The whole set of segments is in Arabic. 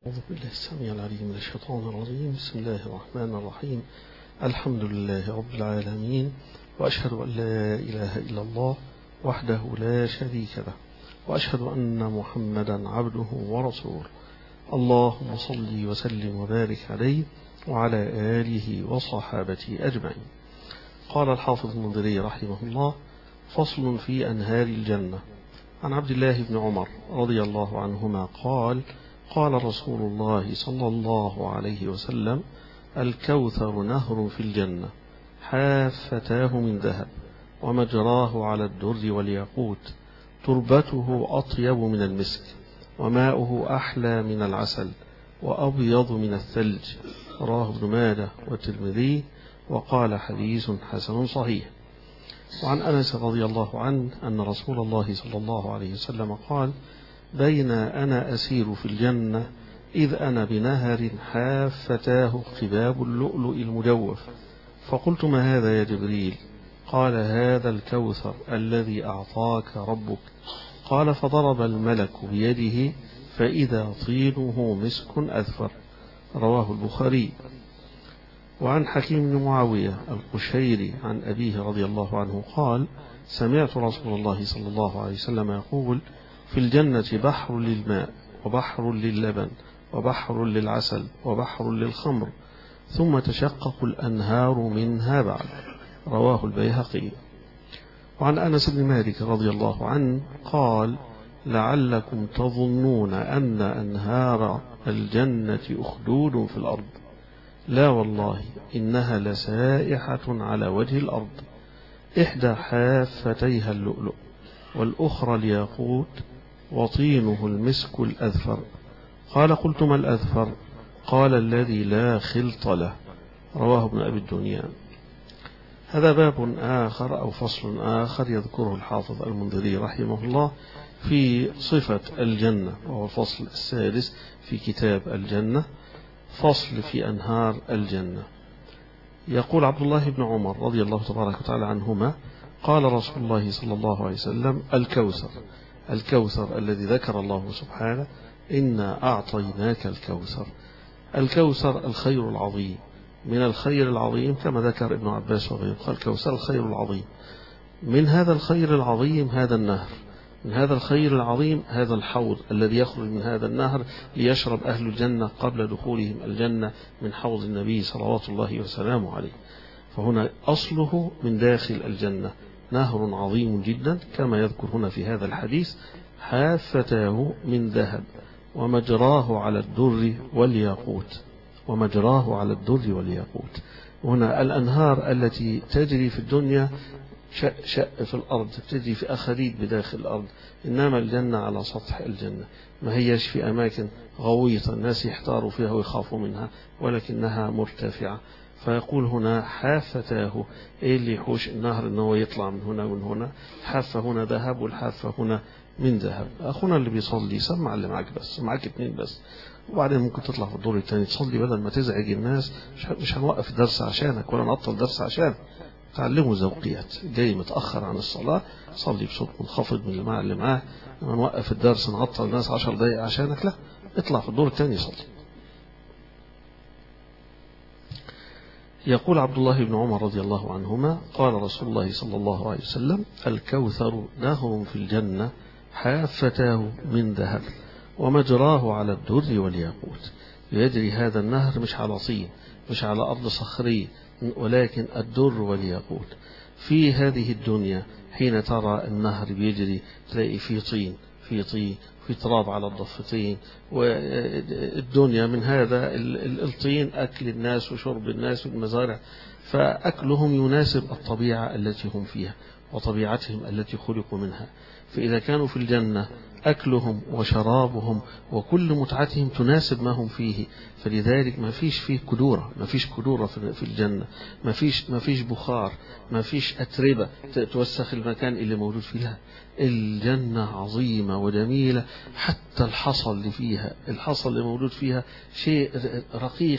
أعوذ بالله السميع العليم من الشيطان الرجيم. بسم الله الرحمن الرحيم. الحمد لله رب العالمين، وأشهد أن لا إله إلا الله وحده لا شريك له، وأشهد أن محمدا عبده ورسوله. اللهم صل وسلم وبارك عليه وعلى آله وصحابته أجمعين. قال الحافظ المنذري رحمه الله: فصل في أنهار الجنة. عن عبد الله بن عمر رضي الله عنهما قال: قال رسول الله صلى الله عليه وسلم: الكوثر نهر في الجنة، حافتاه من ذهب، ومجراه على الدر والياقوت، تربته أطيب من المسك، وماؤه أحلى من العسل، وأبيض من الثلج. رواه ابن ماجه والترمذي، وقال: حديث حسن صحيح. وعن أنس رضي الله عنه أن رسول الله صلى الله عليه وسلم قال: بين أنا أسير في الجنة إذ أنا بنهر حافتاه قباب اللؤلؤ المجوف، فقلت: ما هذا يا جبريل؟ قال: هذا الكوثر الذي أعطاك ربك. قال: فضرب الملك بيده فإذا طينه مسك أذفر. رواه البخاري. وعن حكيم بن معاوية القشيري عن أبيه رضي الله عنه قال: سمعت رسول الله صلى الله عليه وسلم يقول: في الجنة بحر للماء، وبحر للبن، وبحر للعسل، وبحر للخمر، ثم تشقق الأنهار منها بعد. رواه البيهقي. وعن أنس بن مالك رضي الله عنه قال: لعلكم تظنون أن أنهار الجنة أخدود في الأرض، لا والله إنها لسائحة على وجه الأرض، إحدى حافتيها اللؤلؤ، والأخرى الياقوت، وطينه المسك الأذفر. قال: قلت: ما الأذفر؟ قال: الذي لا خلط له. رواه ابن أبي الدنيا. هذا باب آخر أو فصل آخر يذكره الحافظ المنذري رحمه الله في صفة الجنة، وهو الفصل السادس في كتاب الجنة، فصل في أنهار الجنة. يقول عبد الله بن عمر رضي الله تبارك وتعالى عنهما: قال رسول الله صلى الله عليه وسلم: الكوثر، الكوثر الذي ذكر الله سبحانه: إنا أعطيناك الكوثر. الكوثر الخير العظيم، من الخير العظيم كما ذكر ابن عباس وغيره، قال: الكوثر الخير العظيم. من هذا الخير العظيم هذا النهر، من هذا الخير العظيم هذا الحوض الذي يخرج من هذا النهر ليشرب أهل الجنة قبل دخولهم الجنة من حوض النبي صلوات الله وسلامه عليه. فهنا أصله من داخل الجنة، نهر عظيم جدا كما يذكر هنا في هذا الحديث: حافتاه من ذهب، ومجراه على الدر والياقوت، ومجراه على الدر والياقوت. هنا الأنهار التي تجري في الدنيا شأ في الأرض، تجري في أخريد بداخل الأرض، إنما الجنة على سطح الجنة، ما هيش في أماكن غويطة الناس يحتاروا فيها ويخافوا منها، ولكنها مرتفعة. فيقول هنا: حافتاه، إيه اللي يحوش النهر إنه يطلع من هنا ومن هنا؟ الحافة هنا ذهب، والحافة هنا من ذهب. أخونا اللي بيصلي سمع اللي معك بس، معك اتنين بس، وبعدين ممكن تطلع في الدور الثاني تصلي بدل ما تزعج الناس. مش هنوقف الدرس عشانك ولا نعطل الدرس عشانك. تعلموا ذوقيات، جاي متأخر عن الصلاة صلي بصوت منخفض من الجماعة اللي معاه. لما نوقف الدرس نعطل الناس 10 دقايق عشانك، لا، اطلع في الدور الثاني صلي. يقول عبد الله بن عمر رضي الله عنهما: قال رسول الله صلى الله عليه وسلم: الكوثر نهر في الجنة، حافتاه من ذهب، ومجراه على الدر والياقوت. يجري هذا النهر مش على طين، مش على أرض صخرية، ولكن الدر والياقوت. في هذه الدنيا حين ترى النهر بيجري تلاقي فيه طين، في تراب على الضفتين، والدنيا من هذا الطين أكل الناس وشرب الناس والمزارع، فأكلهم يناسب الطبيعة التي هم فيها وطبيعتهم التي خلقوا منها. فإذا كانوا في الجنة أكلهم وشرابهم وكل متعتهم تناسب ما هم فيه، فلذلك ما فيش فيه كدورة، ما فيش كدورة في الجنة، ما فيش بخار، ما فيش أتربة توسخ المكان اللي موجود فيها. الجنة عظيمة وجميلة، حتى الحصى اللي فيها، الحصى اللي موجود فيها شيء رقيق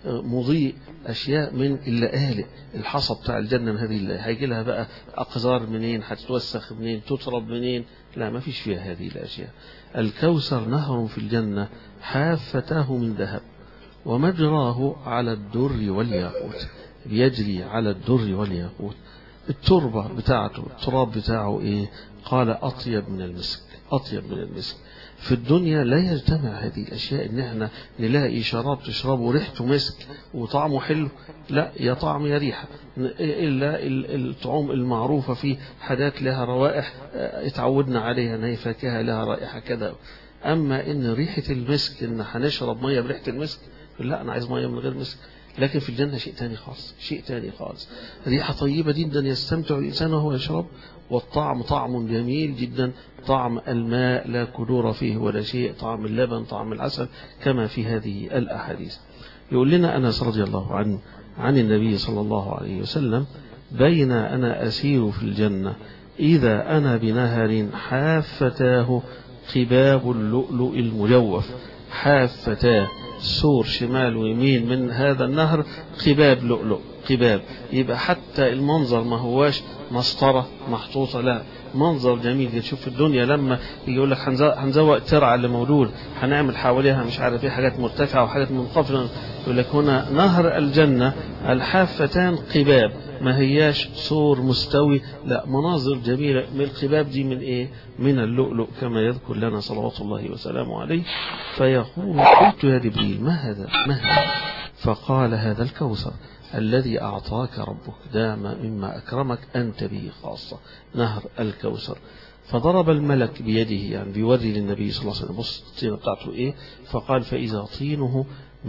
مضيء، أشياء من اللآلئ، الحصى بتاع الجنة من هذه اللآلئ، هيجي لها بقى أقذار منين، هتتوسخ منين، تطرب منين؟ لا، ما فيش فيها هذه الأشياء. الكوثر نهر في الجنة حافتاه من ذهب ومجراه على الدر والياقوت، بيجري على الدر والياقوت. التربة بتاعته، التراب بتاعه إيه؟ قال أطيب من المسك، أطيب من المسك. في الدنيا لا يجتمع هذه الأشياء، إن احنا نلاقي شراب تشربه ريحته مسك وطعمه حلو، لا، يا طعم يا ريحة، إلا الطعوم المعروفة فيه حاجات لها روائح اتعودنا عليها، إن هي فاكهة لها رائحة كذا. أما إن ريحة المسك، إن هنشرب مية بريحة المسك، لا، أنا عايز مية من غير مسك. لكن في الجنة شيء تاني خالص، شيء تاني خالص، ريحة طيبة جدا يستمتع الإنسان وهو يشرب، والطعم طعم جميل جدا، طعم الماء لا كدور فيه ولا شيء، طعم اللبن، طعم العسل، كما في هذه الأحاديث. يقول لنا أنس رضي الله عنه عن النبي صلى الله عليه وسلم: بين أنا أسير في الجنة إذا أنا بنهر حافتاه قباب اللؤلؤ المجوف. حافتاه، سور شمال ويمين من هذا النهر قباب لؤلؤ، قباب، يبقى حتى المنظر ما هواش مسطرة محطوطة، لا، منظر جميل. تشوف الدنيا لما يقول لك هنزوق ترعة اللي موجود، هنعمل حواليها مش عارف ايه، حاجات مرتفعة وحاجات منخفضة، يقول لك هنا نهر الجنة الحافتان قباب، ما هياش سور مستوي، لا، مناظر جميلة. من القباب دي من ايه؟ من اللؤلؤ، كما يذكر لنا صلوات الله وسلامه عليه. فيقول: قلت يا جبريل: ما هذا؟ ما هذا؟ فقال: هذا الكوثر الذي أعطاك ربك، دام مما أكرمك أنت به خاصة، نهر الكوثر. فضرب الملك بيده، يعني بيوري للنبي صلى الله عليه وسلم: بص الطينة بتاعته إيه؟ فقال: فإذا طينه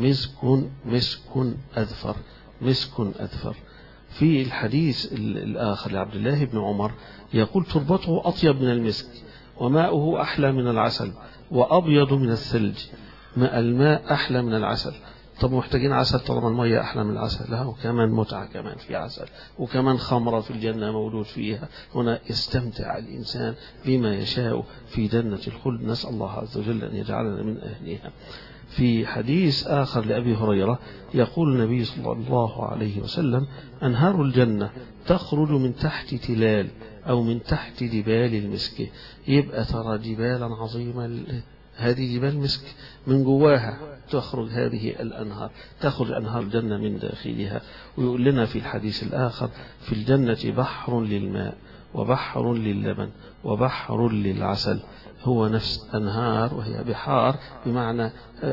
مسك أذفر، مسك أذفر. في الحديث الآخر لعبد الله بن عمر يقول: تربته أطيب من المسك، وماؤه أحلى من العسل، وأبيض من الثلج. الماء أحلى من العسل. طب محتاجين عسل، طالما المية أحلى من العسل، لا، وكمان متعة، كمان في عسل، وكمان خمرة في الجنة موجود فيها. هنا يستمتع الإنسان بما يشاء في جنة الخلد، نسأل الله عز وجل أن يجعلنا من أهلها. في حديث آخر لأبي هريرة يقول النبي صلى الله عليه وسلم: أنهار الجنة تخرج من تحت تلال أو من تحت جبال المسك. يبقى ترى جبالا عظيمة، هذه جبال مسك، من جواها تخرج هذه الأنهار، تخرج أنهار الجنة من داخلها. ويقول لنا في الحديث الآخر: في الجنة بحر للماء، وبحر للبن، وبحر للعسل. هو نفس أنهار، وهي بحار بمعنى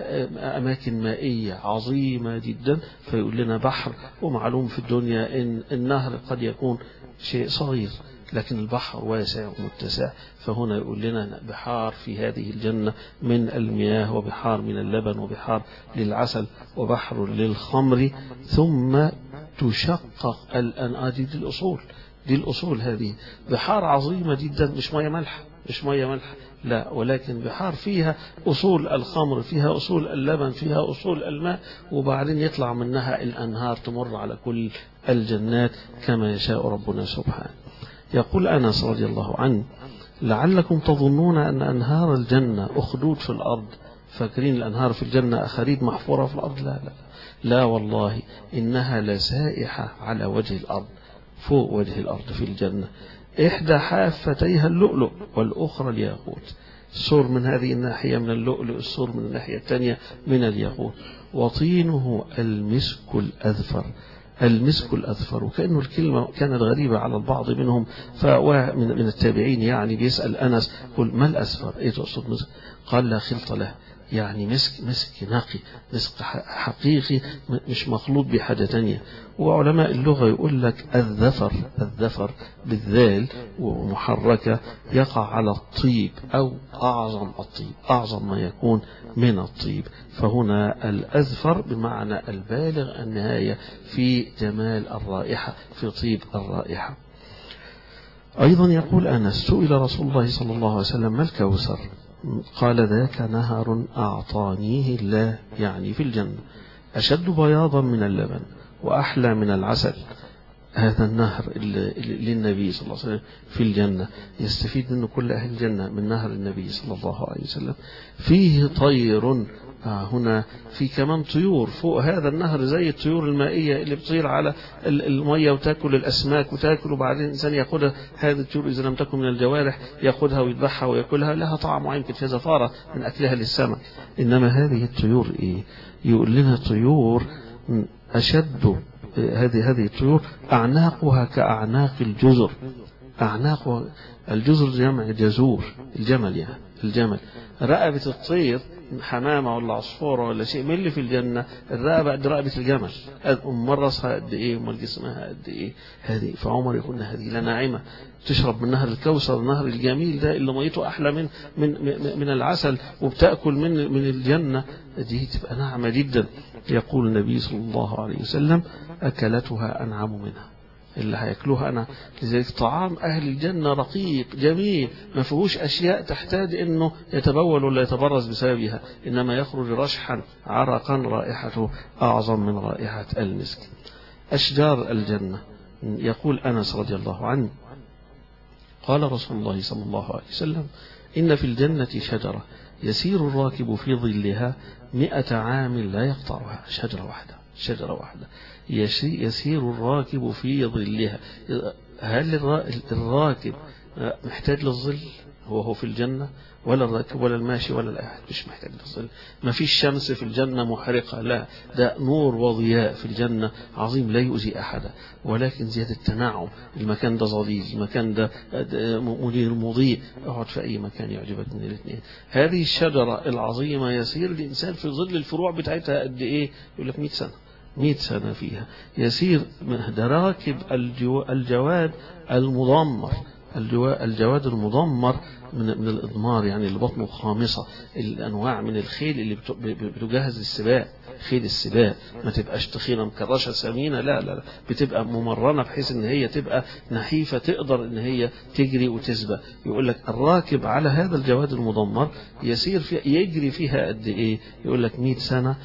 أماكن مائية عظيمة جدا. فيقول لنا بحر، ومعلوم في الدنيا إن النهر قد يكون شيء صغير، لكن البحر واسع ومتسع. فهنا يقول لنا بحار في هذه الجنة من المياه، وبحار من اللبن، وبحار للعسل، وبحر للخمر. ثم تشقق الأنهار. دي الأصول، دي الأصول. هذه بحار عظيمة جدا، مش مية ملح، مش مية ملح، لا، ولكن بحار فيها أصول الخمر، فيها أصول اللبن، فيها أصول الماء، وبعدين يطلع منها الأنهار تمر على كل الجنات كما يشاء ربنا سبحانه. يقول أنس رضي الله عنه: لعلكم تظنون أن أنهار الجنة أخدود في الأرض، فاكرين الأنهار في الجنة أخريد محفورة في الأرض؟ لا لا لا، والله إنها لسائحة على وجه الأرض، فوق وجه الأرض في الجنة. إحدى حافتيها اللؤلؤ والأخرى الياقوت. السور من هذه الناحية من اللؤلؤ، السور من الناحية الثانية من الياقوت. وطينه المسك الأذفر، المسك الأذفر. وكأنه الكلمة كانت غريبة على البعض منهم، من التابعين يعني بيسأل أنس: قل ما الأذفر؟ إيه تقصد مسك؟ قال: لا خلط له، يعني مسك نقي، مسك حقيقي، مش مخلوط بحاجة تانية. وعلماء اللغة يقول لك الذفر بالذال ومحركة يقع على الطيب، أو أعظم الطيب، أعظم ما يكون من الطيب. فهنا الأذفر بمعنى البالغ النهاية في جمال الرائحة، في طيب الرائحة. أيضا يقول أنس: سئل رسول الله صلى الله عليه وسلم: ما الكوثر؟ قال: ذاك نهر أعطانيه الله، يعني في الجنة، أشد بياضا من اللبن، وأحلى من العسل، هذا النهر للنبي صلى الله عليه وسلم في الجنة يستفيد منه كل أهل الجنة من نهر النبي صلى الله عليه وسلم. فيه طير، هنا في كمان طيور فوق هذا النهر زي الطيور المائية اللي بتطير على المية وتأكل الأسماك وتأكل، وبعدين الإنسان يأخذها. هذه الطيور إذا لم تكن من الجوارح يأخذها ويذبحها ويأكلها، لها طعم معين كده زفارة من أكلها للسمك. إنما هذه الطيور إيه؟ يقول لنا طيور أشد، هذه الطيور أعناقها كأعناق الجزر. أعناق الجزر جمع جزور، الجمل يعني الجمل. رقبة الطير حمامة ولا عصفورة ولا شيء من اللي في الجنة، الرقبة قد رقبة الجمل، أمال رأسها قد إيه أمال جسمها قد إيه. هذه فعمر يقول هذه لناعمة تشرب من نهر الكوثر، النهر الجميل ده اللي ميته أحلى من العسل، وبتأكل من الجنة، دي تبقى ناعمة جدا. يقول النبي صلى الله عليه وسلم أكلتها أنعم منها، اللي هياكلوها أنا. لذلك طعام أهل الجنة رقيق جميل، ما فيهوش أشياء تحتاج إنه يتبول ولا يتبرز بسببها، إنما يخرج رشحا عرقا رائحته أعظم من رائحة المسك. أشجار الجنة، يقول أنس رضي الله عنه قال رسول الله صلى الله عليه وسلم إن في الجنة شجرة يسير الراكب في ظلها 100 عام لا يقطعها. شجرة واحدة يسير الراكب في ظلها. هل الراكب محتاج للظل؟ هو في الجنة، ولا الراكب ولا الماشي ولا الأحد مش محتاج للظل. ما فيش شمس في الجنة محرقة، لا، ده نور وضياء في الجنة عظيم لا يؤذي أحدا، ولكن زيادة التنعم. المكان ده ظليل، المكان ده منير مضيء، اقعد في أي مكان يعجبك من الاثنين. هذه الشجرة العظيمة يسير الإنسان في ظل الفروع بتاعتها قد إيه؟ يقول لك 100 سنة، 100 سنة فيها يسير. ده راكب الجواد المضمر، الجواد المضمر من الإضمار، يعني اللي بطنه خامصة. الأنواع من الخيل اللي بتجهز السباق، خيل السباق ما تبقاش تخينة مكرشة سمينة، لا، بتبقى ممرنة بحيث ان هي تبقى نحيفة تقدر ان هي تجري وتسبق. يقول لك الراكب على هذا الجواد المضمر يسير يجري فيها قد ايه؟ يقول لك 100 سنة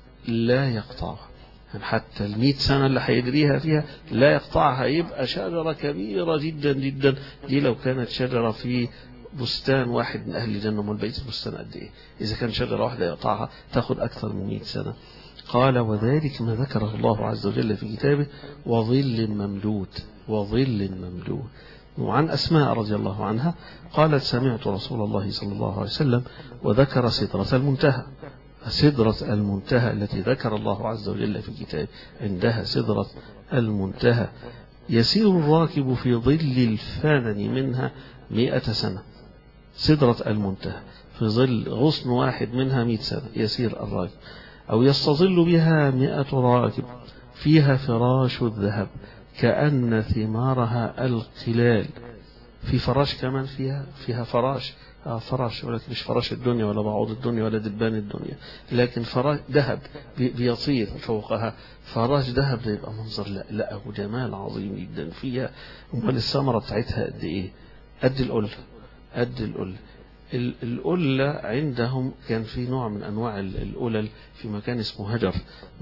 لا يقطعها. حتى 100 سنة اللي هيجريها فيها لا يقطعها. يبقى شجرة كبيرة جدا جدا. دي لو كانت شجرة في بستان واحد من أهل الجنة، امال بقية البستان قد إيه؟ إذا كان شجرة واحدة يقطعها تأخذ أكثر من 100 سنة. قال وذلك ما ذكره الله عز وجل في كتابه وظل ممدود، وظل ممدود. وعن أسماء رضي الله عنها قالت سمعت رسول الله صلى الله عليه وسلم وذكر سدرة المنتهى. سدرة المنتهى التي ذكر الله عز وجل في كتابه، عندها سدرة المنتهى يسير الراكب في ظل الفانن منها 100 سنة. سدرة المنتهى في ظل غصن واحد منها 100 سنة يسير الراكب. أو يستظل بها 100 راكب فيها فراش الذهب كأن ثمارها القلال. في فراش كمان فيها فراش، فراش، ولكن مش فراش الدنيا ولا بعوض الدنيا ولا دبان الدنيا، لكن فراش ذهب بيطير فوقها. فراش ذهب ده يبقى منظر لا وجمال عظيم جدا فيها. امال الثمرة بتاعتها قد ايه؟ قد القلة. القلة عندهم كان في نوع من انواع القلل في مكان اسمه هجر.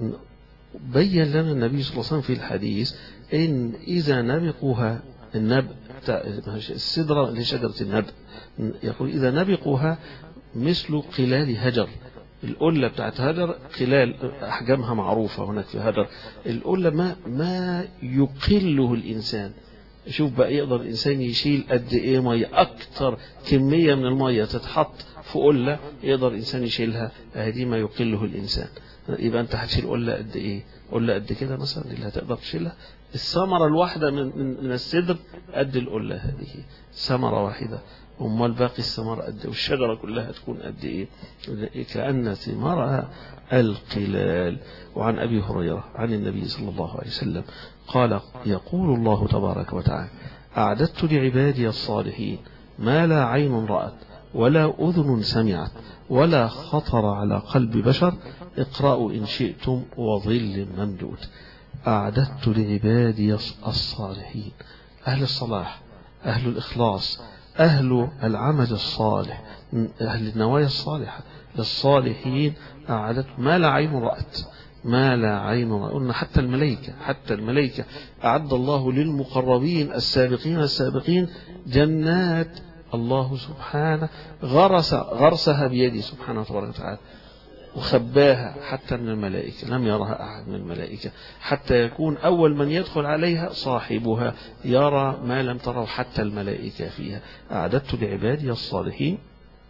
بين لنا النبي صلى الله عليه وسلم في الحديث ان اذا نبقوها، النبق السدرة لشجرة النبق، يقول إذا نبقوها مثل قلال هجر. القلة بتاعت هجر قلال أحجامها معروفة هناك في هجر. القلة ما يقله الإنسان. شوف بقى يقدر الإنسان يشيل قد إيه مية، أكتر كمية من المية تتحط في قلة يقدر الإنسان يشيلها، هذه ما يقله الإنسان. يبقى أنت هتشيل قلة قد إيه؟ قلة قد كده مثلا اللي هتقدر تشيلها. الثمرة الواحدة من السدر قد القلة، هذه ثمرة واحدة. أمال باقي الثمرة قد، والشجرة كلها تكون قد إيه؟ كأن ثمارها القلال. وعن أبي هريرة عن النبي صلى الله عليه وسلم قال يقول الله تبارك وتعالى أعددت لعبادي الصالحين ما لا عين رأت ولا أذن سمعت ولا خطر على قلب بشر، اقرأوا إن شئتم وظل ممدود. أعددت لعبادي الصالحين، أهل الصلاح، أهل الإخلاص، أهل العمل الصالح، أهل النوايا الصالحة، للصالحين أعددت ما لا عين رأت. ما لا عين رأت. قلنا حتى الملائكة أعد الله للمقربين السابقين جنات الله سبحانه غرسها بيده سبحانه وتعالى وخباها حتى من الملائكة، لم يرها أحد من الملائكة، حتى يكون أول من يدخل عليها صاحبها يرى ما لم تره حتى الملائكة فيها. أعددت لعبادي الصالحين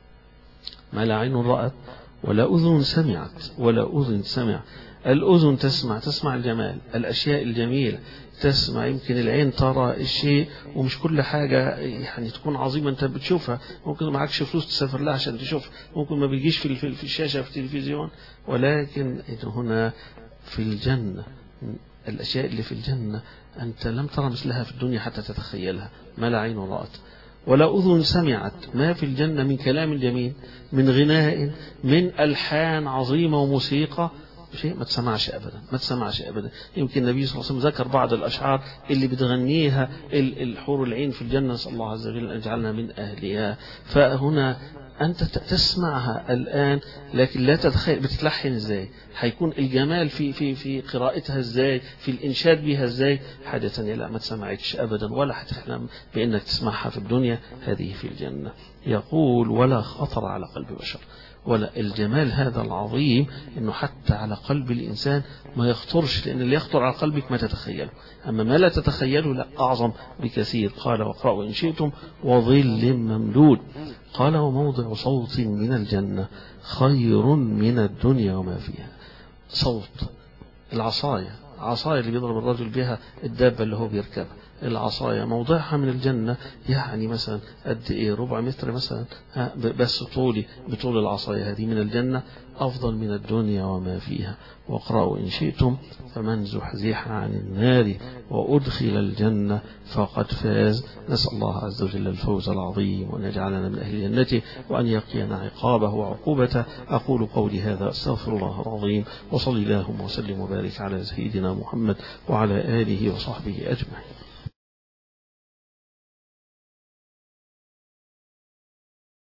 ما لا عين رأت ولا أذن سمعت. الأذن تسمع الجمال، الأشياء الجميلة، تسمع. يمكن العين ترى الشيء ومش كل حاجة يعني تكون عظيمة أنت بتشوفها، ممكن معكش فلوس تسافر لها عشان تشوف، ممكن ما بيجيش في الشاشة في التلفزيون، ولكن هنا في الجنة الأشياء اللي في الجنة أنت لم ترى مثلها في الدنيا حتى تتخيلها. ما لا عين رأت ولا أذن سمعت. ما في الجنة من كلام جميل، من غناء، من ألحان عظيمة وموسيقى، شيء ما تسمعش أبدا. يمكن النبي صلى الله عليه وسلم ذكر بعض الأشعار اللي بتغنيها الحور العين في الجنة، نسأل الله عز وجل أن يجعلنا من أهلها. فهنا أنت تسمعها الآن، لكن لا تتخيل بتتلحن إزاي، هيكون الجمال في قراءتها إزاي، في الإنشاد بها إزاي. حاجة ثانية لا ما تسمعتش أبدا ولا هتحلم بأنك تسمعها في الدنيا، هذه في الجنة. يقول ولا خطر على قلب بشر. ولا الجمال هذا العظيم انه حتى على قلب الانسان ما يخطرش، لان اللي يخطر على قلبك ما تتخيله، اما ما لا تتخيله لا اعظم بكثير. قال واقرأوا ان شئتم وظل ممدود. قال وموضع صوت من الجنة خير من الدنيا وما فيها. صوت العصاية اللي بيضرب الرجل بها الدابة اللي هو بيركبها، العصاية موضعها من الجنة يعني مثلا قد ايه، ربع متر مثلا، بس بطول العصاية هذه من الجنة أفضل من الدنيا وما فيها. واقرأوا إن شئتم فمن زحزح عن النار وأدخل الجنة فقد فاز. نسأل الله عز وجل الفوز العظيم وأن يجعلنا من أهل جنته وأن يقينا عقابه وعقوبته. أقول قولي هذا أستغفر الله العظيم، وصلي اللهم وسلم وبارك على سيدنا محمد وعلى آله وصحبه أجمعين.